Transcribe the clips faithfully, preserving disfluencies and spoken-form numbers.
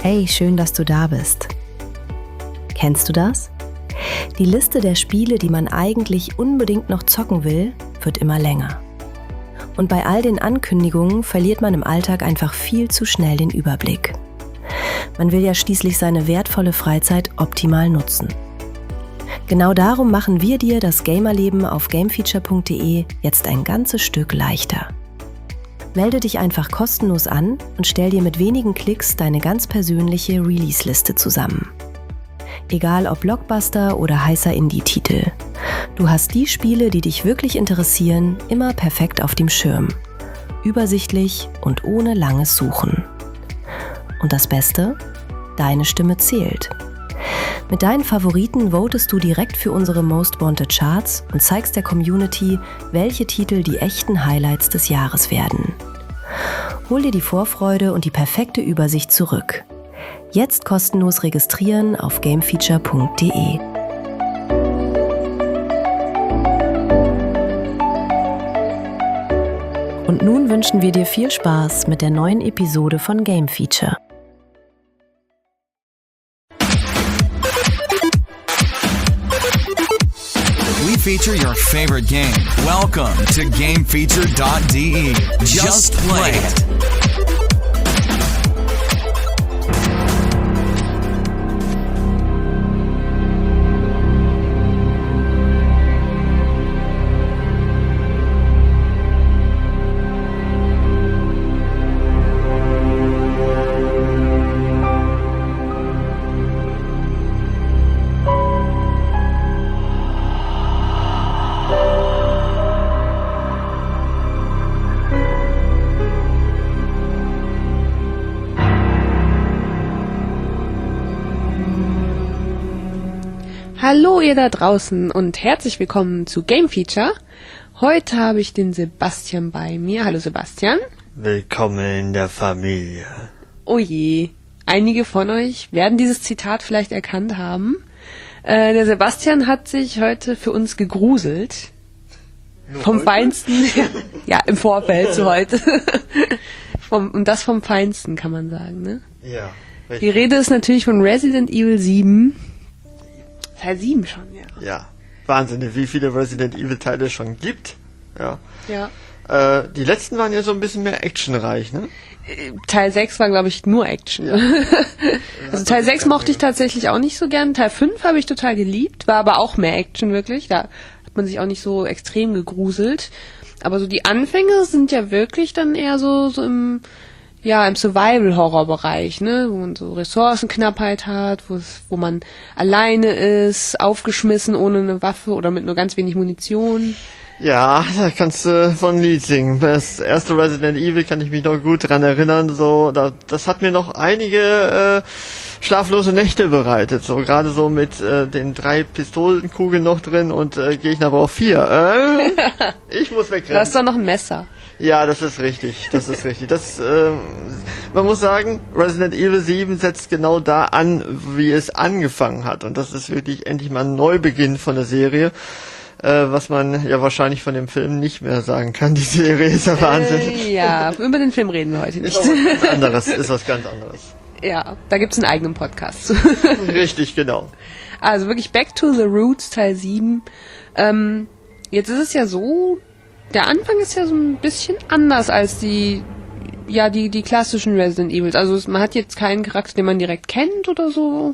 Hey, schön, dass du da bist. Kennst du das? Die Liste der Spiele, die man eigentlich unbedingt noch zocken will, wird immer länger. Und bei all den Ankündigungen verliert man im Alltag einfach viel zu schnell den Überblick. Man will ja schließlich seine wertvolle Freizeit optimal nutzen. Genau darum machen wir dir das Gamerleben auf gamefeature punkt de jetzt ein ganzes Stück leichter. Melde dich einfach kostenlos an und stell dir mit wenigen Klicks deine ganz persönliche Release-Liste zusammen. Egal ob Blockbuster oder heißer Indie-Titel. Du hast die Spiele, die dich wirklich interessieren, immer perfekt auf dem Schirm. Übersichtlich und ohne langes Suchen. Und das Beste? Deine Stimme zählt. Mit deinen Favoriten votest du direkt für unsere Most Wanted Charts und zeigst der Community, welche Titel die echten Highlights des Jahres werden. Hol dir die Vorfreude und die perfekte Übersicht zurück. Jetzt kostenlos registrieren auf gamefeature punkt de. Und nun wünschen wir dir viel Spaß mit der neuen Episode von Game Feature. We feature your favorite game. Welcome to gamefeature dot de. Just play it. Hallo ihr da draußen und herzlich willkommen zu Game Feature. Heute habe ich den Sebastian bei mir. Hallo Sebastian. Willkommen in der Familie. Oh je, einige von euch werden dieses Zitat vielleicht erkannt haben. Äh, der Sebastian hat sich heute für uns gegruselt. Nur vom heute? Feinsten. Ja, im Vorfeld zu heute. vom, und das vom Feinsten, kann man sagen, ne? Ja. Richtig. Die Rede ist natürlich von Resident Evil sieben. Teil sieben schon, ja. Ja, Wahnsinn, wie viele Resident Evil Teile es schon gibt. Ja. Ja. Äh, die letzten waren ja so ein bisschen mehr actionreich, ne? Teil sechs war, glaube ich, nur Action. Ja. Also Teil sechs mochte ich tatsächlich auch nicht so gern. Teil fünf habe ich total geliebt, war aber auch mehr Action wirklich. Da hat man sich auch nicht so extrem gegruselt. Aber so die Anfänge sind ja wirklich dann eher so, so im... Ja, im Survival-Horror-Bereich, ne, wo man so Ressourcenknappheit hat, wo es, wo man alleine ist, aufgeschmissen ohne eine Waffe oder mit nur ganz wenig Munition. Ja, da kannst du von Lied singen. Das erste Resident Evil kann ich mich noch gut dran erinnern, so, da, das hat mir noch einige, äh, schlaflose Nächte bereitet, so, gerade so mit, äh, den drei Pistolenkugeln noch drin und, äh, Gegner braucht vier. Äh, ich muss wegrennen. Du hast doch noch ein Messer. Ja, das ist richtig, das ist richtig. Das, äh, man muss sagen, Resident Evil sieben setzt genau da an, wie es angefangen hat. Und das ist wirklich endlich mal ein Neubeginn von der Serie, äh, was man ja wahrscheinlich von dem Film nicht mehr sagen kann. Die Serie ist ja Wahnsinn. Äh, ja, über den Film reden wir heute nicht. Ist was ganz anderes, ist was ganz anderes. Ja, da gibt's einen eigenen Podcast. Richtig, genau. Also wirklich Back to the Roots, Teil sieben. Ähm, jetzt ist es ja so... Der Anfang ist ja so ein bisschen anders als die, ja, die, die klassischen Resident Evils. Also es, man hat jetzt keinen Charakter, den man direkt kennt oder so.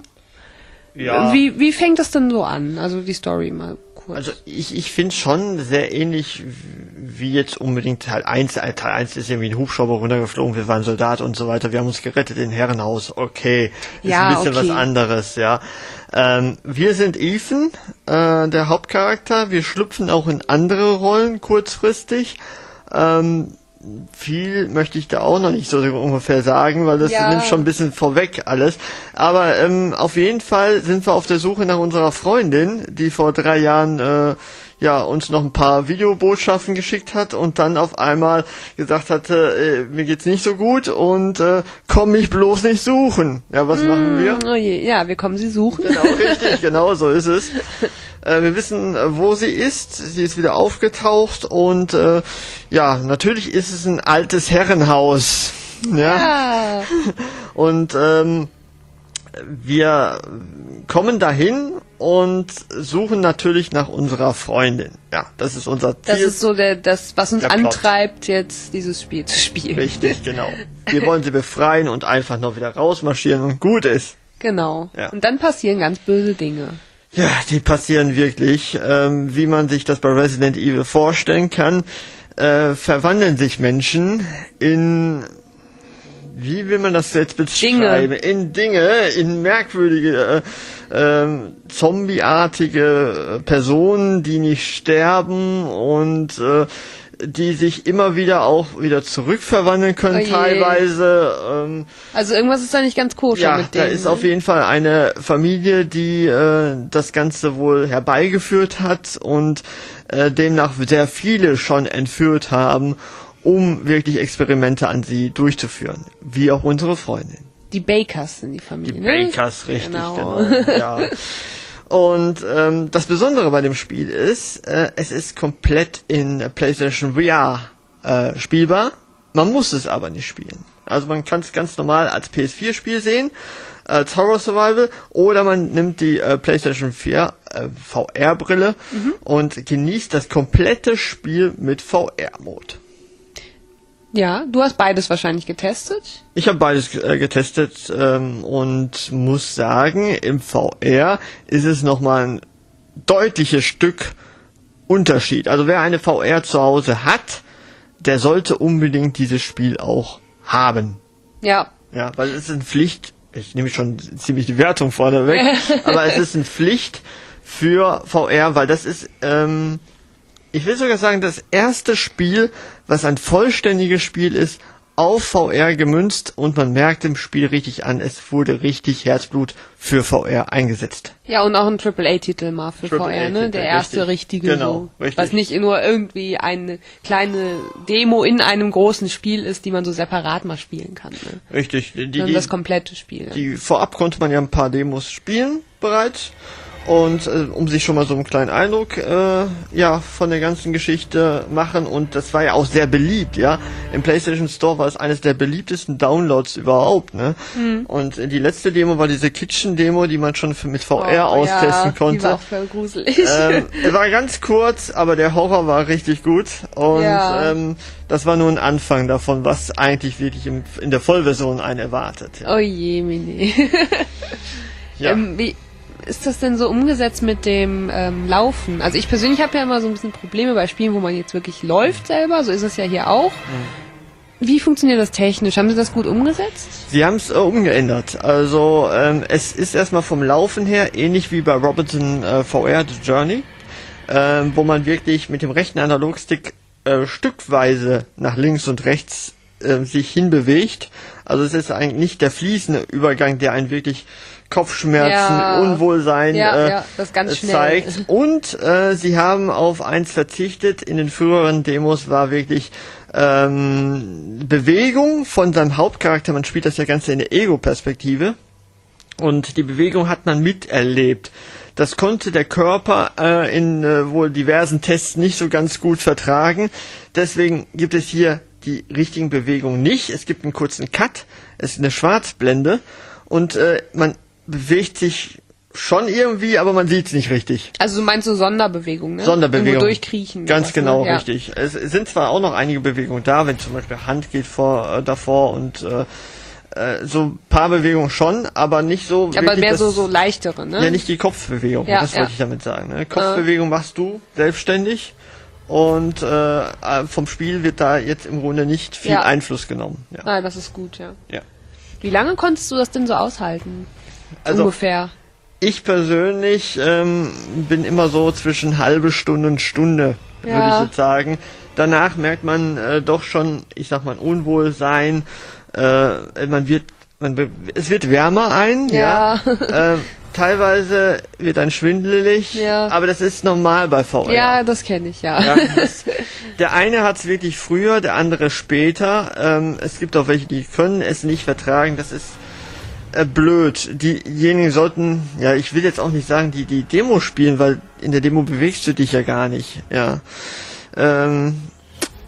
Ja. Wie, wie fängt das denn so an? Also die Story mal kurz. Also ich, ich finde schon sehr ähnlich wie jetzt unbedingt Teil eins. Teil eins ist irgendwie ein Hubschrauber runtergeflogen, wir waren Soldat und so weiter, wir haben uns gerettet in Herrenhaus. Okay, ist ja, ein bisschen okay. was anderes, ja. Ähm, wir sind Ethan, äh, der Hauptcharakter. Wir schlüpfen auch in andere Rollen kurzfristig. Ähm, viel möchte ich da auch noch nicht so ungefähr sagen, weil das ja. nimmt schon ein bisschen vorweg alles. Aber ähm, auf jeden Fall sind wir auf der Suche nach unserer Freundin, die vor drei Jahren äh, ja uns noch ein paar Videobotschaften geschickt hat und dann auf einmal gesagt hatte, äh, mir geht's nicht so gut und äh, komm mich bloß nicht suchen. Ja, was mm, machen wir? Oh je, ja, wir kommen sie suchen. Genau, richtig, genau so ist es. Äh, wir wissen, wo sie ist. Sie ist wieder aufgetaucht und äh, ja, natürlich ist es ein altes Herrenhaus. Ja. ja. Und ähm, wir kommen dahin und suchen natürlich nach unserer Freundin. Ja, das ist unser Ziel. Das ist so der, das, was uns Der Plot. antreibt, jetzt dieses Spiel zu spielen. Richtig, genau. Wir wollen sie befreien und einfach noch wieder rausmarschieren und gut ist. Genau. Ja. Und dann passieren ganz böse Dinge. Ja, die passieren wirklich, ähm, wie man sich das bei Resident Evil vorstellen kann, äh, verwandeln sich Menschen in, wie will man das jetzt beschreiben? Dinge. In Dinge, in merkwürdige, äh, ähm, zombieartige äh, Personen, die nicht sterben und äh, die sich immer wieder auch wieder zurückverwandeln können, Oh je. teilweise. Ähm, Also irgendwas ist da nicht ganz koscher ja, mit denen. da ist auf jeden Fall eine Familie, die äh, das Ganze wohl herbeigeführt hat und äh, demnach sehr viele schon entführt haben, um wirklich Experimente an sie durchzuführen. Wie auch unsere Freundin. Die Bakers sind die Die Familie, ne? Bakers, richtig, Genau. genau. Ja. Und ähm, das Besondere bei dem Spiel ist, äh, es ist komplett in PlayStation V R äh, spielbar. Man muss es aber nicht spielen. Also man kann es ganz normal als P S vier Spiel sehen, als Horror Survival, oder man nimmt die äh, PlayStation vier äh, V R-Brille Mhm. und genießt das komplette Spiel mit V R-Mode. Ja, du hast beides wahrscheinlich getestet. Ich habe beides äh, getestet ähm, und muss sagen, im V R ist es nochmal ein deutliches Stück Unterschied. Also wer eine V R zu Hause hat, der sollte unbedingt dieses Spiel auch haben. Ja. Ja, weil es ist eine Pflicht, ich nehme schon ziemlich die Wertung vorne weg, aber es ist eine Pflicht für V R, weil das ist, ähm, ich will sogar sagen, das erste Spiel, was ein vollständiges Spiel ist, auf V R gemünzt, und man merkt im Spiel richtig an, es wurde richtig Herzblut für V R eingesetzt. Ja, und auch ein Triple A Titel mal für V R, ne? Triple A-Titel, Der erste richtig. richtige, Genau, so. richtig. Was nicht nur irgendwie eine kleine Demo in einem großen Spiel ist, die man so separat mal spielen kann, ne? Richtig. Die, Sondern die, das komplette Spiel. die vorab konnte man ja ein paar Demos spielen bereits. Und äh, um sich schon mal so einen kleinen Eindruck äh, ja von der ganzen Geschichte machen, und das war ja auch sehr beliebt, ja. Im PlayStation Store war es eines der beliebtesten Downloads überhaupt, ne? Mhm. Und die letzte Demo war diese Kitchen-Demo, die man schon für, mit V R Oh, austesten ja, konnte. Die war auch voll gruselig. ähm, er war ganz kurz, aber der Horror war richtig gut, und Ja. ähm, das war nur ein Anfang davon, was eigentlich wirklich im, in der Vollversion einen erwartet. Ja. Oh je, Mini. Ja. ähm, wie ist das denn so umgesetzt mit dem ähm, Laufen? Also ich persönlich habe ja immer so ein bisschen Probleme bei Spielen, wo man jetzt wirklich läuft selber. So ist es ja hier auch. Mhm. Wie funktioniert das technisch? Haben Sie das gut umgesetzt? Sie haben es äh, umgeändert. Also ähm, es ist erstmal vom Laufen her ähnlich wie bei Robinson äh, V R The Journey, ähm, wo man wirklich mit dem rechten Analogstick äh, stückweise nach links und rechts äh, sich hinbewegt. Also es ist eigentlich nicht der fließende Übergang, der einen wirklich Kopfschmerzen, Ja. Unwohlsein Ja, äh, ja, das ganz schnell. zeigt. Und äh, sie haben auf eins verzichtet. In den früheren Demos war wirklich ähm, Bewegung von seinem Hauptcharakter. Man spielt das ja Ganze in der Ego-Perspektive. Und die Bewegung hat man miterlebt. Das konnte der Körper äh, in äh, wohl diversen Tests nicht so ganz gut vertragen. Deswegen gibt es hier die richtigen Bewegungen nicht. Es gibt einen kurzen Cut. Es ist eine Schwarzblende. Und äh, man bewegt sich schon irgendwie, aber man sieht es nicht richtig. Also du meinst so Sonderbewegungen, ne? Sonderbewegung. Irgendwo durchkriechen. Ganz sowas, genau, ne? Ja. richtig. Es sind zwar auch noch einige Bewegungen da, wenn zum Beispiel Hand geht vor, äh, davor und äh, äh, so ein paar Bewegungen schon, aber nicht so Aber wirklich mehr das, so, so leichtere, ne? ja, nicht die Kopfbewegung, Ja, das ja. wollte ich damit sagen. Ne? Kopfbewegung machst du selbstständig, und äh, vom Spiel wird da jetzt im Grunde nicht viel Ja. Einfluss genommen. Ja. Nein, das ist gut, ja. Ja. Wie lange konntest du das denn so aushalten? Also Ungefähr. ich persönlich ähm, bin immer so zwischen halbe Stunde und Stunde, würde Ja. ich jetzt sagen. Danach merkt man äh, doch schon, ich sag mal, Unwohlsein. Äh, man wird, man be es wird wärmer ein, ja. Ja. äh, teilweise wird ein schwindelig, Ja. aber das ist normal bei V R. Ja, das kenne ich, ja. Ja, das, der eine hat es wirklich früher, der andere später. Ähm, es gibt auch welche, die können es nicht vertragen. Das ist äh, blöd. Diejenigen sollten, ja, ich will jetzt auch nicht sagen, die die Demo spielen, weil in der Demo bewegst du dich ja gar nicht. Ja. Ähm,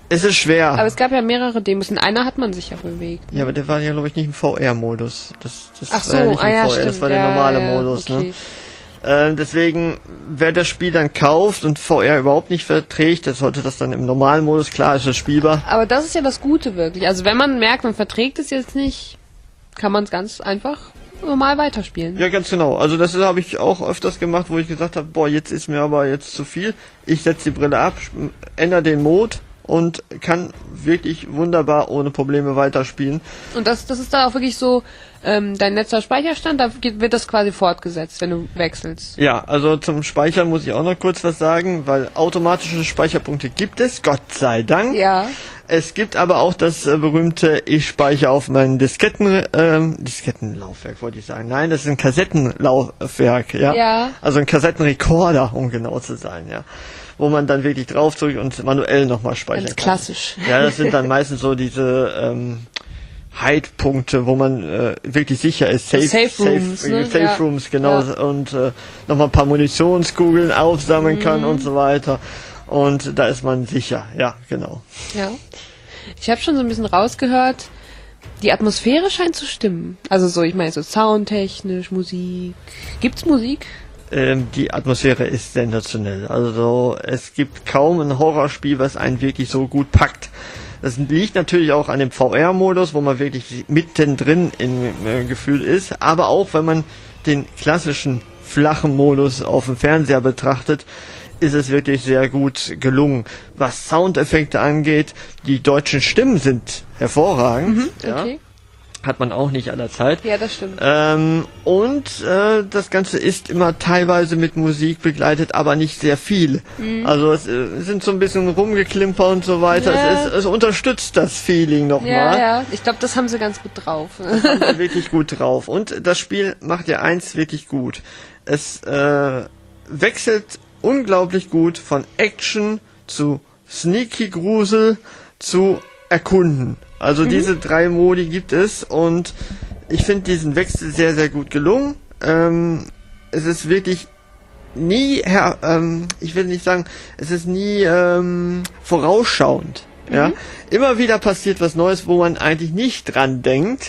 Es ist schwer. Aber es gab ja mehrere Demos. In einer hat man sich ja bewegt. Ja, aber der war ja, glaube ich, nicht im V R-Modus. Das, das Ach so, war ja nicht im ah, ja, V R, stimmt. das war der ja, normale ja, Modus. okay. Ne? Äh, deswegen, wer das Spiel dann kauft und V R überhaupt nicht verträgt, der sollte das dann im normalen Modus, klar ist es spielbar. Aber das ist ja das Gute wirklich. Also wenn man merkt, man verträgt es jetzt nicht, kann man es ganz einfach normal weiterspielen. Ja, ganz genau. Also das habe ich auch öfters gemacht, wo ich gesagt habe, boah, jetzt ist mir aber jetzt zu viel. Ich setze die Brille ab, ändere den Mode und kann wirklich wunderbar ohne Probleme weiterspielen. Und das, das ist dann auch wirklich so, ähm, dein letzter Speicherstand, da geht, wird das quasi fortgesetzt, wenn du wechselst. Ja, also zum Speichern muss ich auch noch kurz was sagen, weil automatische Speicherpunkte gibt es, Gott sei Dank. Ja. Es gibt aber auch das äh, berühmte, ich speichere auf meinen Disketten, ähm, Diskettenlaufwerk wollte ich sagen. Nein, das ist ein Kassettenlaufwerk, ja. Ja. Also ein Kassettenrekorder, um genau zu sein, ja. Wo man dann wirklich drauf drückt und manuell nochmal speichern Ganz kann. klassisch. Ja, das sind dann meistens so diese ähm, Hide-Punkte, wo man äh, wirklich sicher ist. Safe, Safe Rooms, safe, ne? Safe Ja. Rooms, genau. Ja. Und äh, nochmal ein paar Munitionskugeln aufsammeln Mhm. kann und so weiter. Und da ist man sicher, ja, genau. Ja. Ich habe schon so ein bisschen rausgehört, die Atmosphäre scheint zu stimmen. Also so, ich meine so soundtechnisch, Musik. Gibt's Musik? Ähm, die Atmosphäre ist sensationell. Also es gibt kaum ein Horrorspiel, was einen wirklich so gut packt. Das liegt natürlich auch an dem V R-Modus, wo man wirklich mittendrin im äh, Gefühl ist, aber auch wenn man den klassischen flachen Modus auf dem Fernseher betrachtet, ist es wirklich sehr gut gelungen. Was Soundeffekte angeht, die deutschen Stimmen sind hervorragend. Mhm, ja. okay. Hat man auch nicht aller Zeit. Ja, das stimmt. Ähm, und äh, das Ganze ist immer teilweise mit Musik begleitet, aber nicht sehr viel. Mhm. Also es äh, sind so ein bisschen rumgeklimper und so weiter. Ja. Es, ist, es unterstützt das Feeling nochmal. Ja, ja. Ich glaube, das haben sie ganz gut drauf. Haben wir wirklich gut drauf. Und das Spiel macht ja eins wirklich gut. Es äh, wechselt unglaublich gut von Action zu Sneaky Grusel zu Erkunden. Also Mhm. diese drei Modi gibt es und ich finde diesen Wechsel sehr, sehr gut gelungen. Ähm, es ist wirklich nie, her, ähm, ich will nicht sagen, es ist nie ähm, vorausschauend. Mhm. Ja, immer wieder passiert was Neues, wo man eigentlich nicht dran denkt.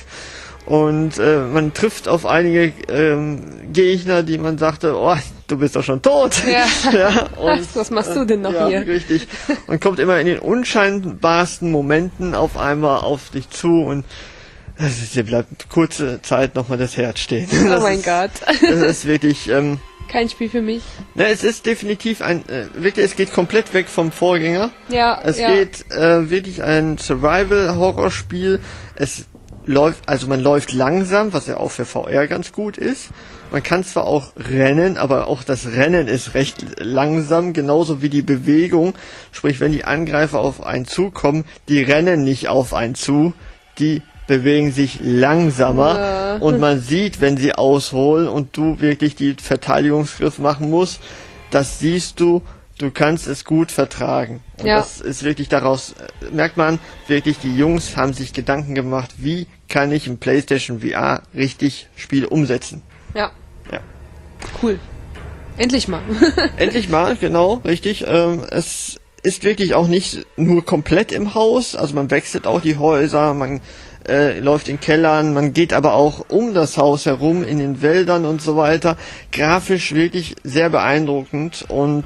Und äh, man trifft auf einige ähm, Gegner, die man sagte, oh, du bist doch schon tot. Ja. ja und, Was machst du denn noch ja, hier? Richtig. Man kommt immer in den unscheinbarsten Momenten auf einmal auf dich zu und das ist, dir bleibt kurze Zeit nochmal das Herz stehen. Oh Das mein ist, Gott. Das ist wirklich, ähm, Kein Spiel für mich. ne, es ist definitiv ein, äh, wirklich, es geht komplett weg vom Vorgänger. Ja, Es ja. geht äh, wirklich ein Survival-Horrorspiel. Es läuft, also man läuft langsam, was ja auch für V R ganz gut ist. Man kann zwar auch rennen, aber auch das Rennen ist recht langsam, genauso wie die Bewegung. Sprich, wenn die Angreifer auf einen zukommen, die rennen nicht auf einen zu, die bewegen sich langsamer Ja. und man sieht, wenn sie ausholen und du wirklich die Verteidigungsgriff machen musst, das siehst du, du kannst es gut vertragen. Und Ja. das ist wirklich daraus, äh, merkt man, wirklich die Jungs haben sich Gedanken gemacht, wie kann ich im PlayStation V R richtig Spiel umsetzen. Ja. Ja. Cool. Endlich mal. Endlich mal, genau, richtig. Ähm, es ist wirklich auch nicht nur komplett im Haus, also man wechselt auch die Häuser, man äh, läuft in Kellern, man geht aber auch um das Haus herum, in den Wäldern und so weiter. Grafisch wirklich sehr beeindruckend und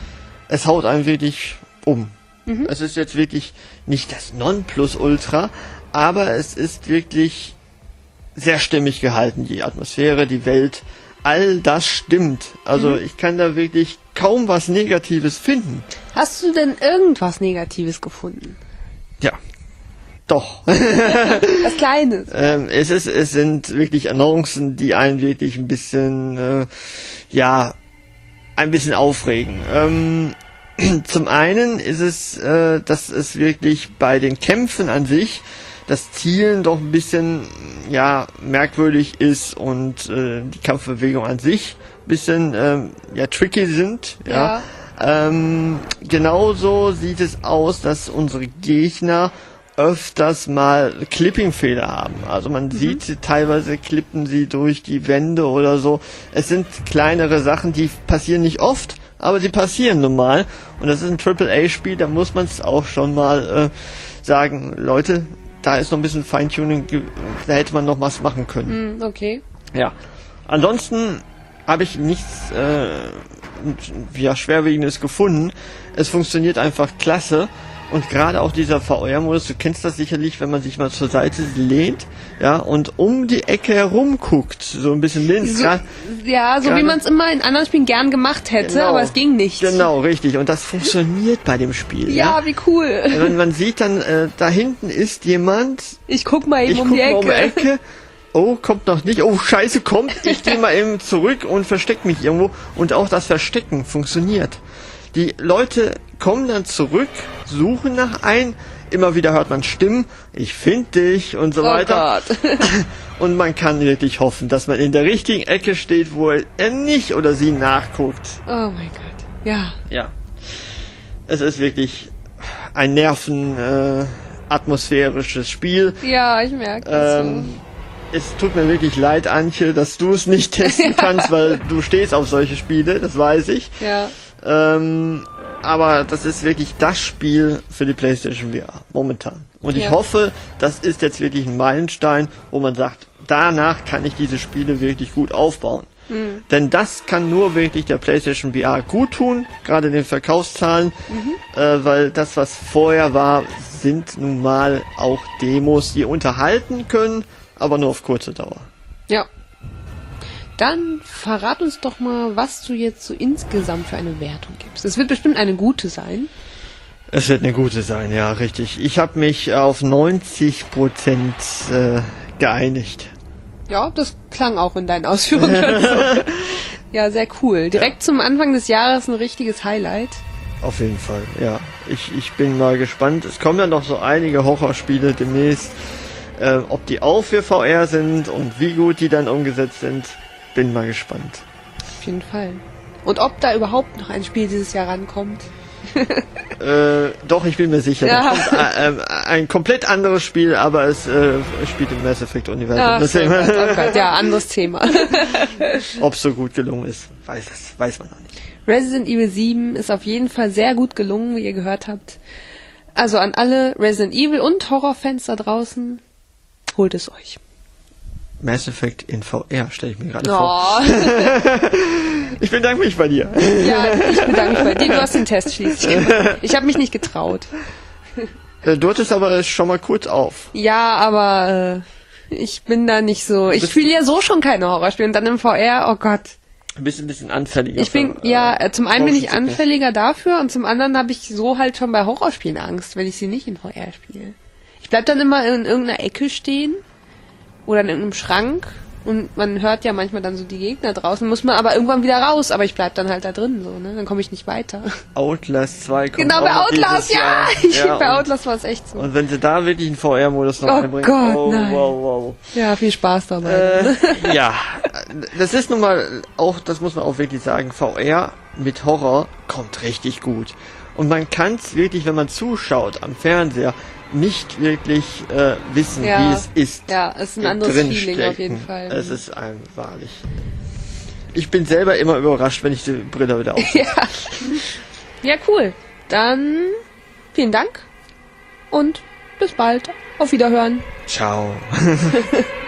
es haut einen wirklich um. Mhm. Es ist jetzt wirklich nicht das Nonplusultra, aber es ist wirklich sehr stimmig gehalten, die Atmosphäre, die Welt, all das stimmt. Also Mhm. ich kann da wirklich kaum was Negatives finden. Hast du denn irgendwas Negatives gefunden? Ja, doch. Was Kleines. ähm, es ist, es sind wirklich Annoncen, die einen wirklich ein bisschen, äh, ja, ein bisschen aufregen. Ähm, zum einen ist es, äh, dass es wirklich bei den Kämpfen an sich das Zielen doch ein bisschen, ja, merkwürdig ist und äh, die Kampfbewegung an sich ein bisschen, ähm, ja, tricky sind, ja. Ähm, genauso sieht es aus, dass unsere Gegner öfters mal Clipping-Fehler haben. Also man sieht sie, teilweise klippen sie durch die Wände oder so. Es sind kleinere Sachen, die passieren nicht oft, aber sie passieren nun mal. Und das ist ein Triple A Spiel, da muss man es auch schon mal äh, sagen, Leute, da ist noch ein bisschen Feintuning, da hätte man noch was machen können. Mm, okay. Ja. Ansonsten habe ich nichts äh, ja, Schwerwiegendes gefunden. Es funktioniert einfach klasse. Und gerade auch dieser V R-Modus, du kennst das sicherlich, wenn man sich mal zur Seite lehnt, ja, und um die Ecke herum guckt, so ein bisschen links. So, grad, ja, so grade, wie man es immer in anderen Spielen gern gemacht hätte, genau, aber es ging nicht. Genau, richtig. Und das funktioniert bei dem Spiel. Ja, ja? wie cool. Und man sieht dann, äh, da hinten ist jemand. Ich guck mal eben ich um guck die Ecke. Mal um die Ecke. Oh, kommt noch nicht. Oh, scheiße, kommt. Ich gehe mal eben zurück und versteck mich irgendwo. Und auch das Verstecken funktioniert. Die Leute kommen dann zurück, suchen nach ein. Immer wieder hört man Stimmen. Ich finde dich und so Oh weiter. Gott. Und man kann wirklich hoffen, dass man in der richtigen Ecke steht, wo er nicht oder sie nachguckt. Oh mein Gott. Ja. Ja. Es ist wirklich ein nerven äh, atmosphärisches Spiel. Ja, ich merke das. Ähm, es tut mir wirklich leid, Antje, dass du es nicht testen kannst, weil du stehst auf solche Spiele, das weiß ich. Ja. Ähm, aber das ist wirklich das Spiel für die PlayStation V R momentan. Und ich Ja. hoffe, das ist jetzt wirklich ein Meilenstein, wo man sagt, danach kann ich diese Spiele wirklich gut aufbauen. Mhm. Denn das kann nur wirklich der PlayStation V R gut tun, gerade den Verkaufszahlen, mhm. äh, weil das, was vorher war, sind nun mal auch Demos, die unterhalten können, aber nur auf kurze Dauer. Ja. Dann verrat uns doch mal, was du jetzt so insgesamt für eine Wertung gibst. Es wird bestimmt eine gute sein. Es wird eine gute sein, ja, richtig. Ich habe mich auf neunzig Prozent äh, geeinigt. Ja, das klang auch in deinen Ausführungen schon so. Ja, sehr cool. Direkt ja. Zum Anfang des Jahres ein richtiges Highlight. Auf jeden Fall, ja. Ich, ich bin mal gespannt. Es kommen ja noch so einige Horrorspiele demnächst. Äh, ob die auch für V R sind und wie gut die dann umgesetzt sind, bin mal gespannt. Auf jeden Fall. Und ob da überhaupt noch ein Spiel dieses Jahr rankommt? äh, doch, ich bin mir sicher. Ja. Da kommt äh, äh, ein komplett anderes Spiel, aber es äh, spielt im Mass Effect Universum. Ach, Deswegen, oh Gott, oh Gott. Ja, anderes Thema. ob es so gut gelungen ist, weiß, es, weiß man noch nicht. Resident Evil sieben ist auf jeden Fall sehr gut gelungen, wie ihr gehört habt. Also an alle Resident Evil und Horrorfans da draußen, holt es euch. Mass Effect in V R, stelle ich mir gerade Oh. vor. Ich bedanke mich bei dir. Ja, ich bedanke mich bei dir. Du hast den Test schließlich gemacht. Ich habe mich nicht getraut. Du hattest aber schon mal kurz auf. Ja, aber äh, ich bin da nicht so... Ich spiele ja so schon keine Horrorspiele und dann im V R, oh Gott. Du bist ein bisschen anfälliger. Ich bin, für, ja, äh, zum einen bin ich Motion Sickness. anfälliger dafür und zum anderen habe ich so halt schon bei Horrorspielen Angst, wenn ich sie nicht in V R spiele. Ich bleib dann immer in irgendeiner Ecke stehen oder in irgendeinem Schrank und man hört ja manchmal dann so die Gegner draußen, muss man aber irgendwann wieder raus, aber ich bleib dann halt da drin, so, ne? Dann komme ich nicht weiter. Outlast zwei kommt Genau, auch bei noch Outlast, dieses ja! Jahr. Ja, bei und, Outlast war es echt so. und wenn sie da wirklich einen V R-Modus noch Oh einbringen, Gott, oh, nein. wow, wow. Ja, viel Spaß dabei. Äh, ja, das ist nun mal auch, das muss man auch wirklich sagen, V R mit Horror kommt richtig gut. Und man kann es wirklich, wenn man zuschaut am Fernseher, nicht wirklich äh, wissen, Ja. wie es ist. Ja, es ist ein anderes drin Feeling auf jeden stecken. Fall. Es ist ein wahrlich. Ich bin selber immer überrascht, wenn ich die Brille wieder aufsetze. Ja. Ja, cool. Dann vielen Dank und bis bald. Auf Wiederhören. Ciao.